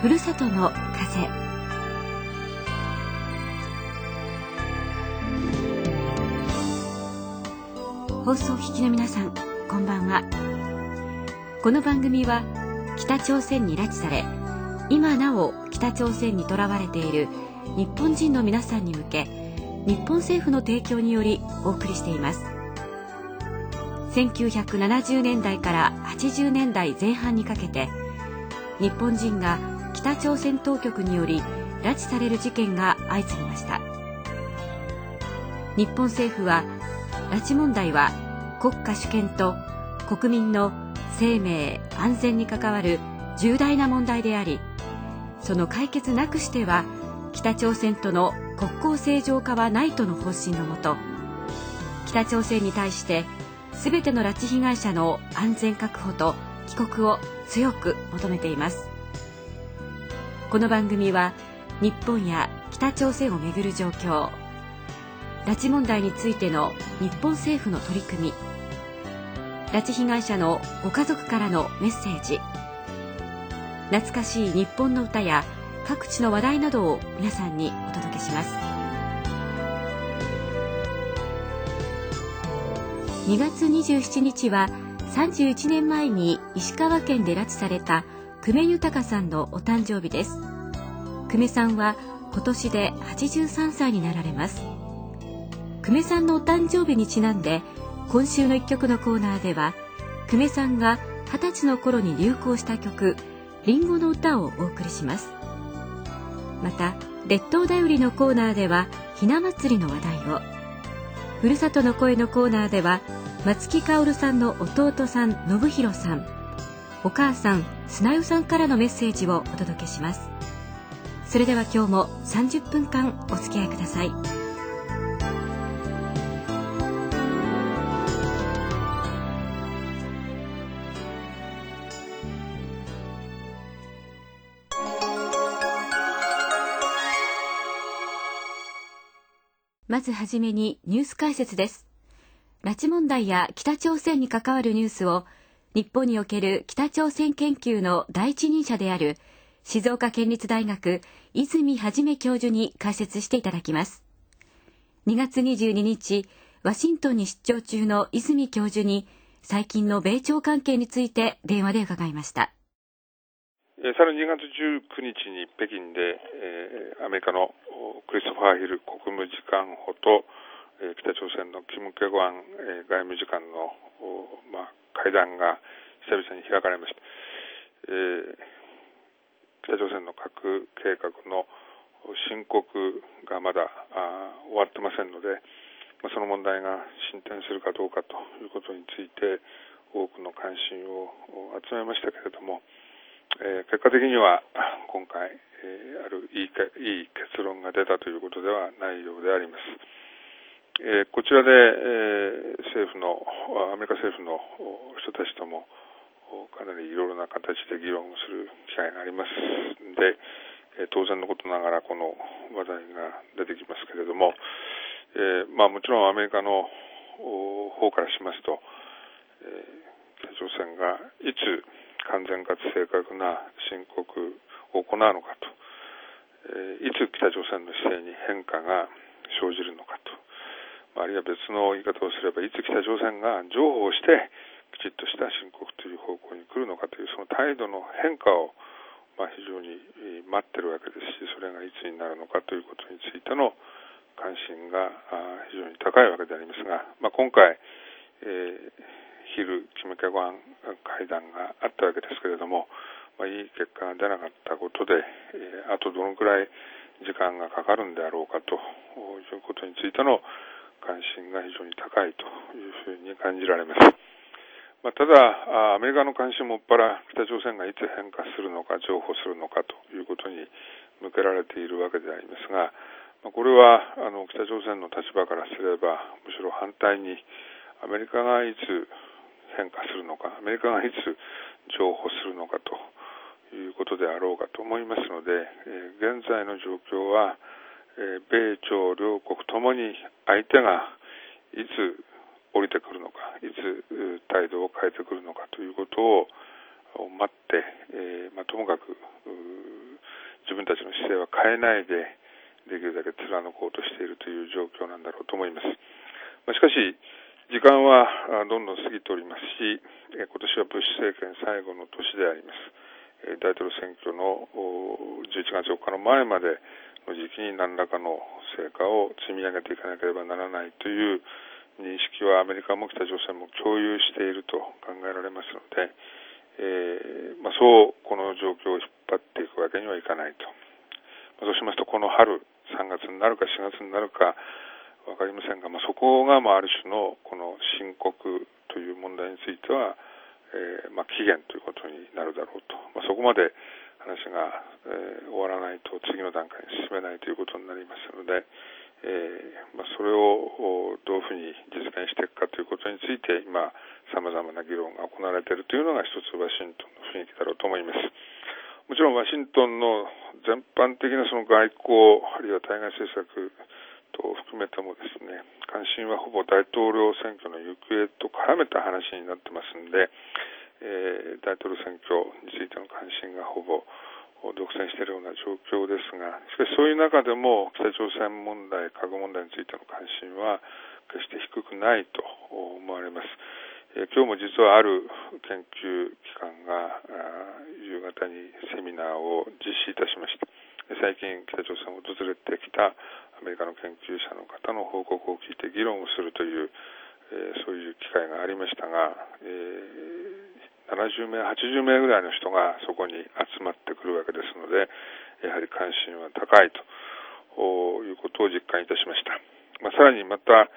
ふるさとの風。放送を聞きの皆さん、こんばんは。この番組は北朝鮮に拉致され、今なお北朝鮮にとらわれている日本人の皆さんに向け、日本政府の提供によりお送りしています。1970年代から80年代前半にかけて、日本人が北朝鮮当局により拉致される事件が相次ぎました。日本政府は、拉致問題は国家主権と国民の生命安全に関わる重大な問題であり、その解決なくしては北朝鮮との国交正常化はないとの方針のもと、北朝鮮に対してすべての拉致被害者の安全確保と帰国を強く求めています。この番組は日本や北朝鮮をめぐる状況、拉致問題についての日本政府の取り組み、拉致被害者のご家族からのメッセージ、懐かしい日本の歌や各地の話題などを皆さんにお届けします。2月27日は31年前に石川県で拉致された久米豊さんのお誕生日です。久米さんは今年で83歳になられます。久米さんのお誕生日にちなんで、今週の一曲のコーナーでは、久米さんが20歳の頃に流行した曲、リンゴの歌をお送りします。また、列島だよりのコーナーでは、ひな祭りの話題を、ふるさとの声のコーナーでは、松木薫さんの弟さん、信弘さん、お母さん、砂代さんからのメッセージをお届けします。それでは今日も30分間お付き合いください。まずはじめにニュース解説です。拉致問題や北朝鮮に関わるニュースを日本における北朝鮮研究の第一人者である静岡県立大学泉元教授に解説していただきます。2月22日、ワシントンに出張中の泉教授に最近の米朝関係について電話で伺いました。 さらに2月19日に北京で、アメリカのクリストファー・ヒル国務次官補と、北朝鮮のキム・ケゴアン、外務次官の、会談が久々に開かれました。北朝鮮の核計画の申告がまだ終わってませんので、その問題が進展するかどうかということについて多くの関心を集めましたけれども、結果的には今回、あるいい結論が出たということではないようであります。こちらで、アメリカ政府の人たちともかなりいろいろな形で議論する機会がありますので、当然のことながらこの話題が出てきますけれども、もちろんアメリカの方からしますと、北朝鮮がいつ完全かつ正確な申告を行うのかと、いつ北朝鮮の姿勢に変化が生じるのかと、あるいは別の言い方をすればいつ北朝鮮が譲歩をしてきちっとした申告という方向に来るのかというその態度の変化を非常に待っているわけですし、それがいつになるのかということについての関心が非常に高いわけでありますが、今回、キム・ケゴアン会談があったわけですけれども、いい結果が出なかったことで、あとどのくらい時間がかかるんであろうかということについての関心が非常に高いというふうに感じられます。ただ、アメリカの関心もっぱら北朝鮮がいつ変化するのか、譲歩するのかということに向けられているわけでありますが、これは北朝鮮の立場からすれば、むしろ反対にアメリカがいつ変化するのか、アメリカがいつ譲歩するのかということであろうかと思いますので、現在の状況は、米朝両国ともに相手がいつ降りてくるのか、いつ態度を変えてくるのかということを待って、ともかく自分たちの姿勢は変えないでできるだけ貫こうとしているという状況なんだろうと思います。しかし時間はどんどん過ぎておりますし、今年はブッシュ政権最後の年であります。大統領選挙の11月4日の前までの時期に何らかの成果を積み上げていかなければならないという認識はアメリカも北朝鮮も共有していると考えられますので、そうこの状況を引っ張っていくわけにはいかないと。そうしますとこの春3月になるか4月になるか分かりませんが、そこがある種のこの深刻という問題については、期限ということになるだろうと。そこまで話が、終わらないと次の段階に進めないということになりますので、それをどういうふうに実現していくかということについて今さまざまな議論が行われているというのが一つワシントンの雰囲気だろうと思います。もちろんワシントンの全般的なその外交あるいは対外政策と含めてもですね、関心はほぼ大統領選挙の行方と絡めた話になってますんで、大統領選挙についての関心がほぼ独占しているような状況ですが、しかしそういう中でも北朝鮮問題、核問題についての関心は決して低くないと思われます。今日も実はある研究機関が夕方にセミナーを実施いたしました。最近北朝鮮を訪れてきたアメリカの研究者の方の報告を聞いて議論をするという、そういう機会がありましたが、70名、80名ぐらいの人がそこに集まってくるわけですので、やはり関心は高いということを実感いたしました。さらにまた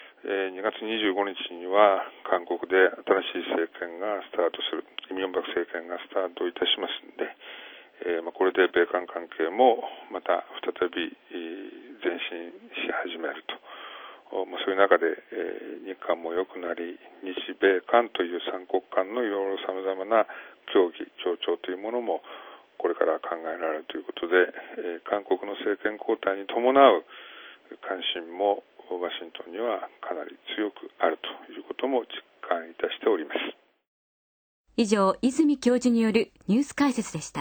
2月25日には韓国で新しい政権がスタートする、イ・ミョンバク政権がスタートいたしますので、これで米韓関係もまた再び前進し始めると。そういう中で日韓も良くなり、日米韓という三国間のいろいろさまざまな協議、協調というものもこれから考えられるということで、韓国の政権交代に伴う関心もワシントンにはかなり強くあるということも実感いたしております。 以上、泉教授によるニュース解説でした。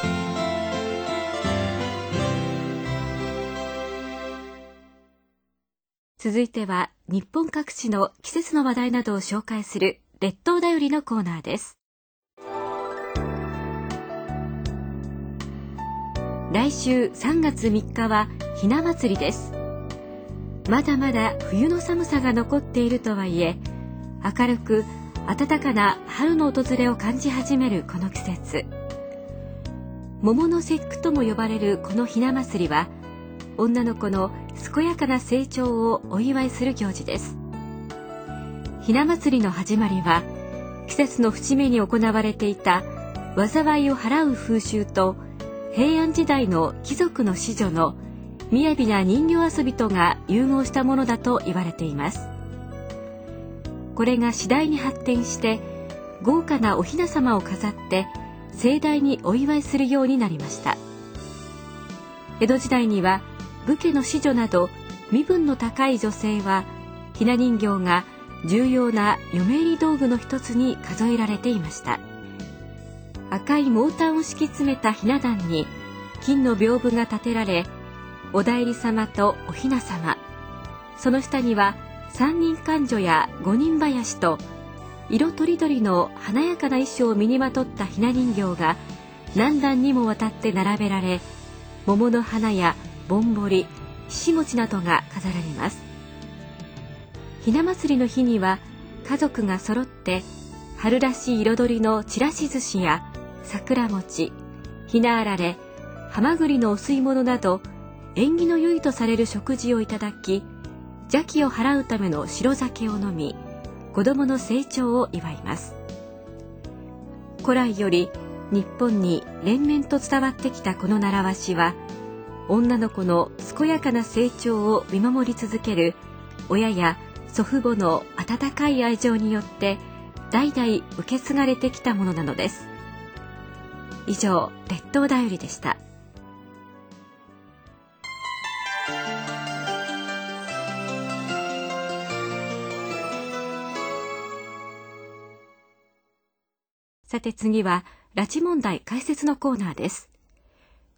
続いては日本各地の季節の話題などを紹介する列島だよりのコーナーです。来週3月3日はひな祭りです。まだまだ冬の寒さが残っているとはいえ、明るく暖かな春の訪れを感じ始めるこの季節。桃の節句とも呼ばれるこのひな祭りは、女の子の健やかな成長をお祝いする行事です。ひな祭りの始まりは、季節の節目に行われていた災いを払う風習と、平安時代の貴族の子女の雅な人形遊びとが融合したものだと言われています。これが次第に発展して、豪華なお雛様を飾って盛大にお祝いするようになりました。江戸時代には武家の子女など身分の高い女性は、ひな人形が重要な嫁入り道具の一つに数えられていました。赤い毛毯を敷き詰めたひな壇に金の屏風が立てられ、お内裏様とお雛様、その下には三人官女や五人林と、色とりどりの華やかな衣装を身にまとったひな人形が何段にもわたって並べられ、桃の花やぼんぼり、ひし餅などが飾られます。ひな祭りの日には、家族が揃って春らしい彩りのちらし寿司や桜餅、ひなあられ、はまぐりのお吸い物など、縁起の良いとされる食事をいただき、邪気を払うための白酒を飲み、子供の成長を祝います。古来より日本に連綿と伝わってきたこの習わしは、女の子の健やかな成長を見守り続ける親や祖父母の温かい愛情によって代々受け継がれてきたものなのです。以上、列島だよりでした。さて次は拉致問題解説のコーナーです。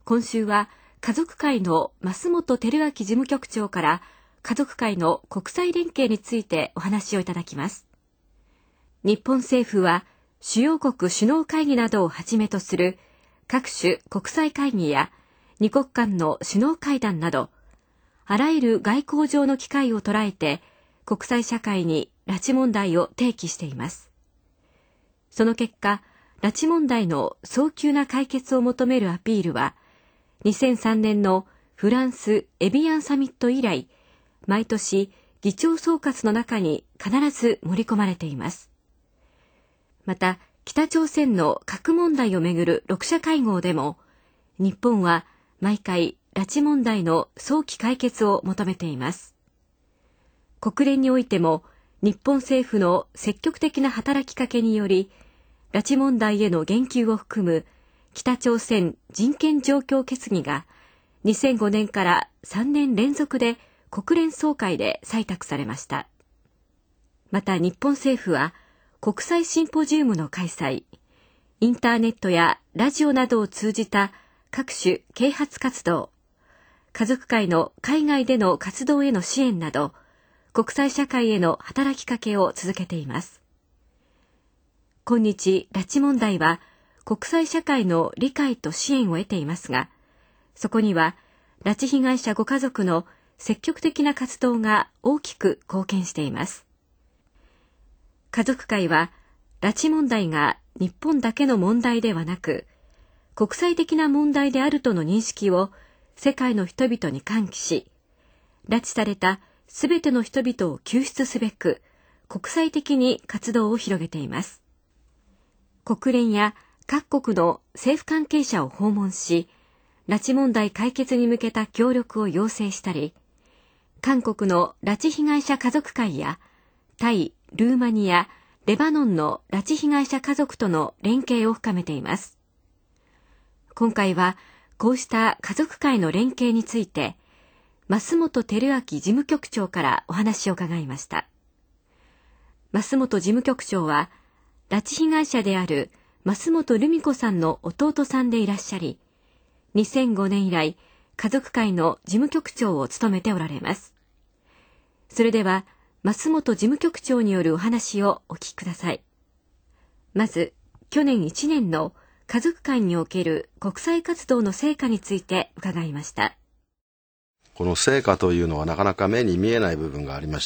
今週は家族会の増本照明事務局長から家族会の国際連携についてお話をいただきます。日本政府は主要国首脳会議などをはじめとする各種国際会議や二国間の首脳会談など、あらゆる外交上の機会を捉えて国際社会に拉致問題を提起しています。その結果、拉致問題の早急な解決を求めるアピールは、2003年のフランス・エビアンサミット以来、毎年議長総括の中に必ず盛り込まれています。また、北朝鮮の核問題をめぐる6者会合でも、日本は毎回拉致問題の早期解決を求めています。国連においても、日本政府の積極的な働きかけにより、拉致問題への言及を含む北朝鮮人権状況決議が2005年から3年連続で国連総会で採択されました。また日本政府は国際シンポジウムの開催、インターネットやラジオなどを通じた各種啓発活動、家族会の海外での活動への支援など、国際社会への働きかけを続けています。今日、拉致問題は国際社会の理解と支援を得ていますが、そこには拉致被害者ご家族の積極的な活動が大きく貢献しています。家族会は、拉致問題が日本だけの問題ではなく、国際的な問題であるとの認識を世界の人々に喚起し、拉致されたすべての人々を救出すべく、国際的に活動を広げています。国連や各国の政府関係者を訪問し、拉致問題解決に向けた協力を要請したり、韓国の拉致被害者家族会や、タイ、ルーマニア、レバノンの拉致被害者家族との連携を深めています。今回は、こうした家族会の連携について、増本照明事務局長からお話を伺いました。増本事務局長は、拉致被害者である増本留美子さんの弟さんでいらっしゃり、2005年以来、家族会の事務局長を務めておられます。それでは、増本事務局長によるお話をお聞きください。まず、去年1年の家族会における国際活動の成果について伺いました。 この成果というのはなかなか目に見えない部分がありまして、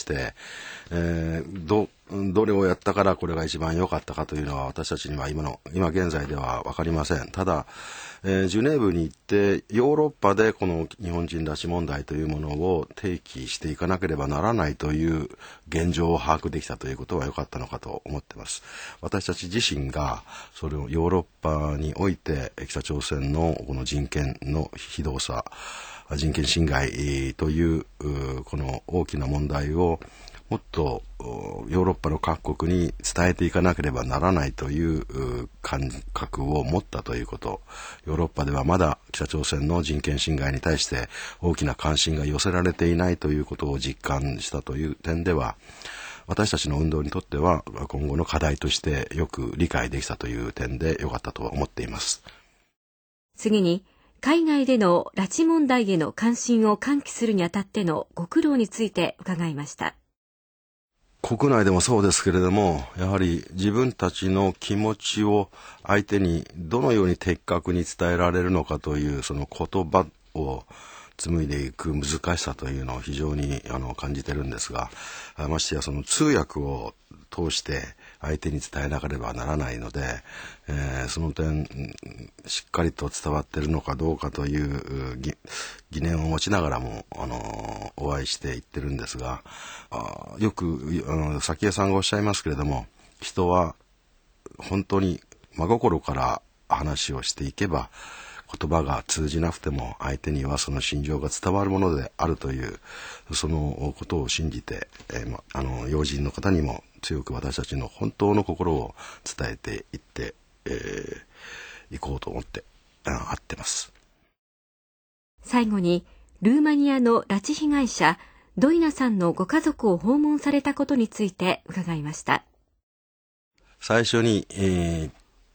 どれをやったからこれが一番良かったかというのは私たちには今現在では分かりません。ただ、ジュネーブに行ってヨーロッパでこの日本人拉致問題というものを提起していかなければならないという現状を把握できたということは良かったのかと思っています。私たち自身がそれをヨーロッパにおいて北朝鮮のこの人権の非道さ、人権侵害というこの大きな問題をもっとヨーロッパの各国に伝えていかなければならないという感覚を持ったということ。ヨーロッパではまだ北朝鮮の人権侵害に対して大きな関心が寄せられていないということを実感したという点では、私たちの運動にとっては今後の課題としてよく理解できたという点で良かったと思っています。 次に、海外での拉致問題への関心を喚起するにあたってのご苦労について伺いました。 国内でもそうですけれども、やはり自分たちの気持ちを相手にどのように的確に伝えられるのかというその言葉を紡いでいく難しさというのを非常に感じてるんですが、ましてやその通訳を通して相手に伝えなければならないので、その点しっかりと伝わっているのかどうかという疑念を持ちながらもお会いして言ってるんですが、よく早紀江さんがおっしゃいますけれども、人は本当に真心から話をしていけば言葉が通じなくても相手にはその心情が伝わるものであるというそのことを信じて、要人の方にも強く私たちの本当の心を伝えていっていこうと思って会ってます。 最後にルーマニアの拉致被害者ドイナさんのご家族を訪問されたことについて伺いました。 最初に行っ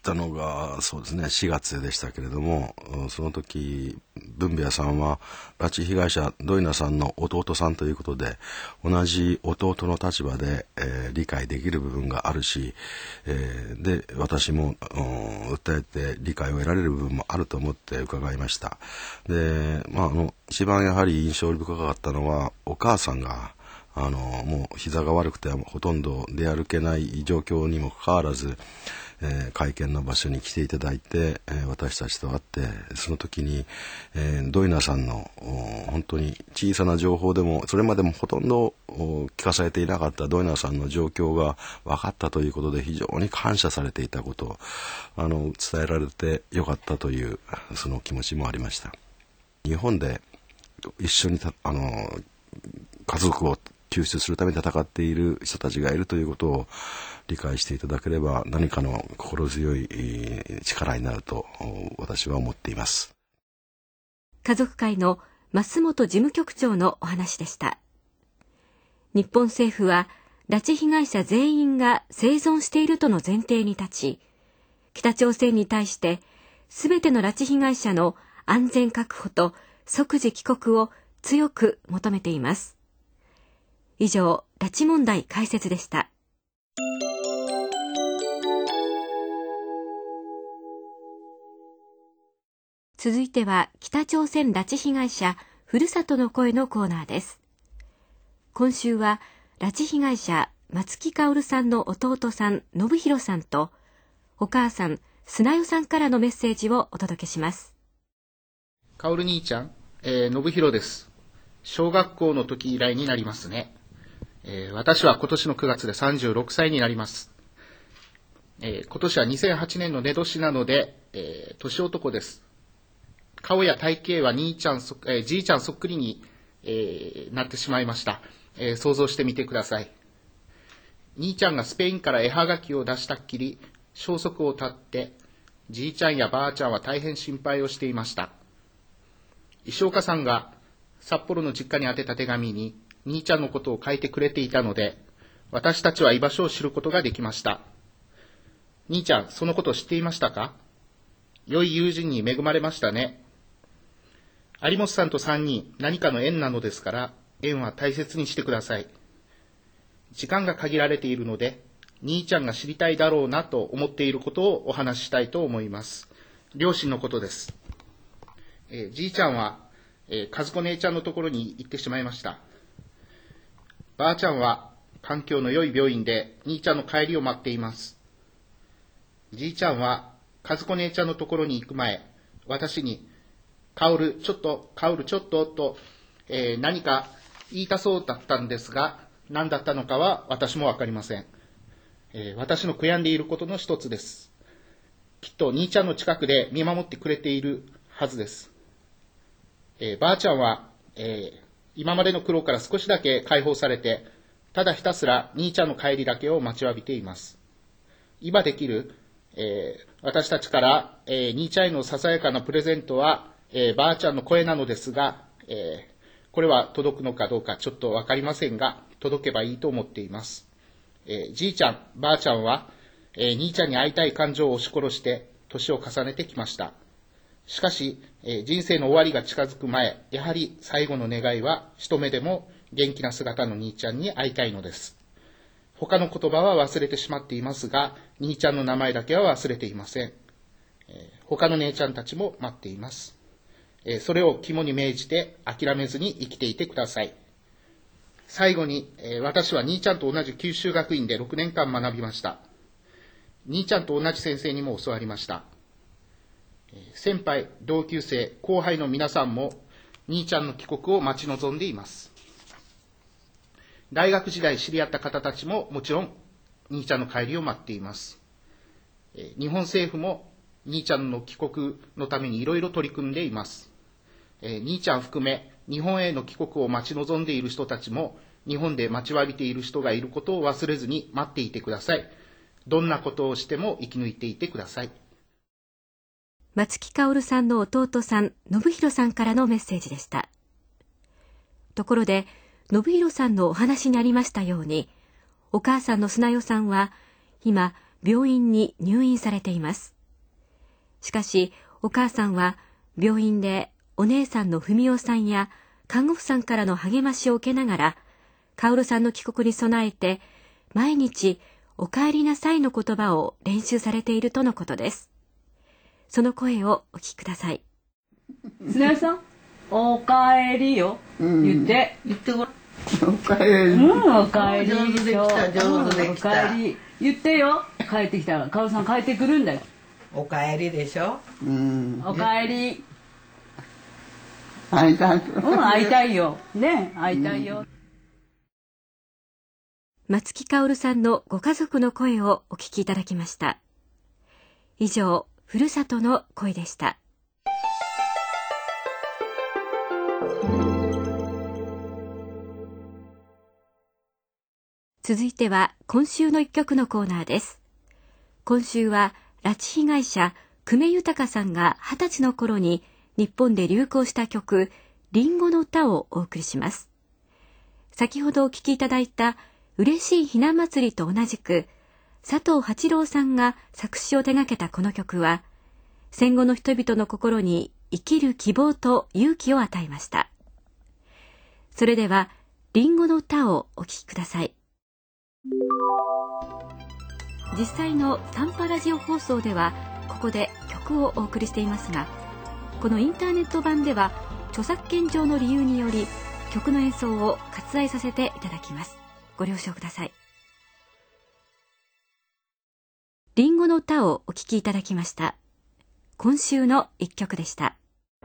たのがそうですね4月でしたけれども、その時文部屋さんは拉致被害者ドイナさんの弟さんということで、同じ弟の立場で、理解できる部分があるし、で私も、訴えて理解を得られる部分もあると思って伺いました。で、一番やはり印象深かったのは、お母さんがもう膝が悪くてほとんど出歩けない状況にもかかわらず、会見の場所に来ていただいて、私たちと会って、その時に、ドイナさんの本当に小さな情報でもそれまでもほとんど聞かされていなかったドイナさんの状況が分かったということで、非常に感謝されていたことを伝えられてよかったというその気持ちもありました。日本で一緒に家族を救出するために戦っている人たちがいるということを理解していただければ、何かの心強い力になると私は思っています。 家族会の増本事務局長のお話でした。日本政府は拉致被害者全員が生存しているとの前提に立ち、北朝鮮に対してすべての拉致被害者の安全確保と即時帰国を強く求めています。以上、拉致問題解説でした。続いては、北朝鮮拉致被害者ふるさとの声のコーナーです。今週は、拉致被害者松木薫さんの弟さん信弘さんと、お母さん砂代さんからのメッセージをお届けします。 薫兄ちゃん、信弘です。小学校の時以来になりますね。私は今年の9月で36歳になります。今年は2008年の寝年なので、年男です。顔や体型はじいちゃんそっくりに、なってしまいました。想像してみてください。兄ちゃんがスペインから絵はがきを出したっきり、消息を絶って、じいちゃんやばあちゃんは大変心配をしていました。石岡さんが札幌の実家に宛てた手紙に、兄ちゃんのことを書いてくれていたので、私たちは居場所を知ることができました。兄ちゃん、そのことを知っていましたか？良い友人に恵まれましたね。有本さんと3人、何かの縁なのですから、縁は大切にしてください。時間が限られているので、兄ちゃんが知りたいだろうなと思っていることをお話ししたいと思います。両親のことです。じいちゃんは、和子姉ちゃんのところに行ってしまいました。ばあちゃんは環境の良い病院で兄ちゃんの帰りを待っています。じいちゃんは和子姉ちゃんのところに行く前、私に、薫ちょっとと、何か言いたそうだったんですが、何だったのかは私もわかりません。私の悔やんでいることの一つです。きっと兄ちゃんの近くで見守ってくれているはずです。ばあちゃんは、今までの苦労から少しだけ解放されて、ただひたすら兄ちゃんの帰りだけを待ちわびています。今できる、私たちから、兄ちゃんへのささやかなプレゼントは、ばあちゃんの声なのですが、これは届くのかどうかちょっとわかりませんが、届けばいいと思っています。じいちゃん、ばあちゃんは、兄ちゃんに会いたい感情を押し殺して年を重ねてきました。しかし、人生の終わりが近づく前、やはり最後の願いは一目でも元気な姿の兄ちゃんに会いたいのです。他の言葉は忘れてしまっていますが、兄ちゃんの名前だけは忘れていません。他の姉ちゃんたちも待っています。それを肝に銘じて諦めずに生きていてください。最後に、私は兄ちゃんと同じ九州学院で6年間学びました。兄ちゃんと同じ先生にも教わりました。先輩、同級生、後輩の皆さんも兄ちゃんの帰国を待ち望んでいます。大学時代知り合った方たちももちろん兄ちゃんの帰りを待っています。日本政府も兄ちゃんの帰国のためにいろいろ取り組んでいます。兄ちゃん含め日本への帰国を待ち望んでいる人たちも日本で待ちわびている人がいることを忘れずに待っていてください。どんなことをしても生き抜いていてください。 松木薫さんの弟さん、信弘さんからのメッセージでした。ところで、信弘さんのお話にありましたように、お母さんの砂代さんは、今、病院に入院されています。 しかしお母さんは病院でお姉さんの文夫さんや看護婦さんからの励ましを受けながら、薫さんの帰国に備えて毎日お帰りなさいの言葉を練習されているとのことです。その声をお聞きください。 砂井さん、おかえりよ、言ってごらん。おかえり。 おかえり。 上手できた、上手できた。 おかえり。言ってよ。帰ってきたら、薫さん帰ってくるんだよ。 おかえりでしょ。 おかえり。 会いたい。 会いたいよ。ね、会いたいよ。 松木薫さんのご家族の声をお聞きいただきました。以上、ふるさとの声でした。続いては今週の一曲のコーナーです。今週は拉致被害者久米豊さんが20歳の頃に日本で流行した曲リンゴの歌をお送りします。先ほどお聴きいただいた嬉しいひな祭りと同じく佐藤八郎さんが作詞を手掛けたこの曲は戦後の人々の心に生きる希望と勇気を与えました。それではリンゴの歌をお聴きください。実際の短波ラジオ放送ではここで曲をお送りしていますが、このインターネット版では著作権上の理由により曲の演奏を割愛させていただきます。ご了承ください。リンゴの歌をお聴きいただきました。今週の一曲でした。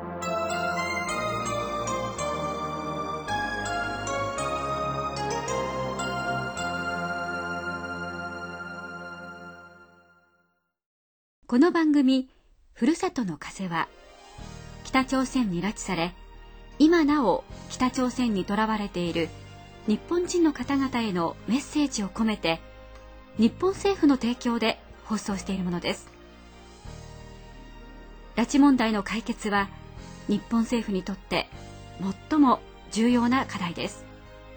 この番組ふるさとの風は北朝鮮に拉致され今なお北朝鮮にとらわれている日本人の方々へのメッセージを込めて日本政府の提供で放送しているものです。拉致問題の解決は日本政府にとって最も重要な課題です。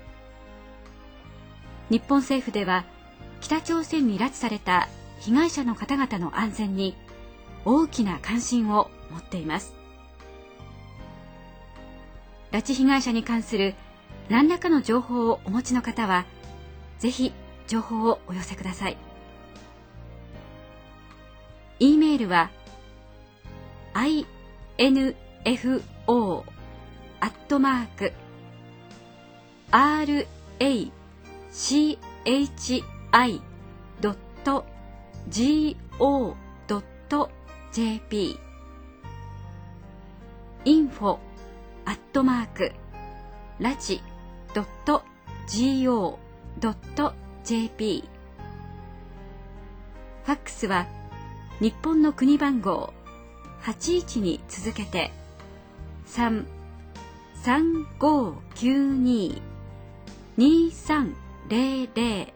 日本政府では北朝鮮に拉致された被害者の方々の安全に大きな関心を持っています。拉致被害者に関する何らかの情報をお持ちの方は、ぜひ情報をお寄せください。E メールは info@rachi.go.jp info@rachi.go.jp ファックスは日本の国番号81に続けて 3-3592-2300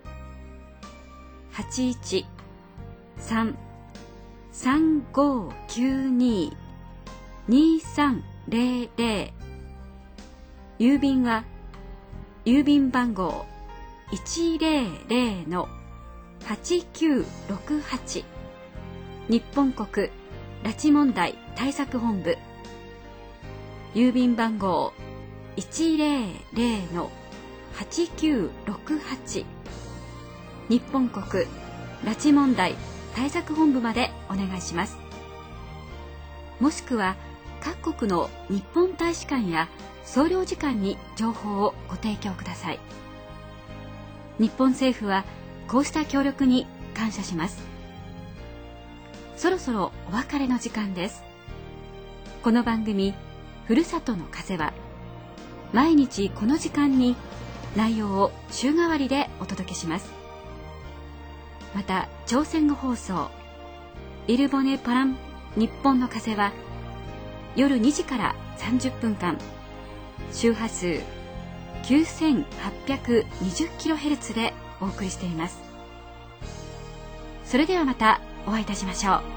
81-3-3592-2300 郵便は郵便番号 100-8968 日本国拉致問題対策本部郵便番号 100-8968 日本国拉致問題対策本部までお願いします。もしくは各国の日本大使館や総領事館に情報をご提供ください。日本政府はこうした協力に感謝します。そろそろお別れの時間です。この番組ふるさとの風は毎日この時間に内容を週替わりでお届けします。また朝鮮語放送イルボネパラン日本の風は夜2時から30分間周波数 9820kHz でお送りしています。それではまたお会いいたしましょう。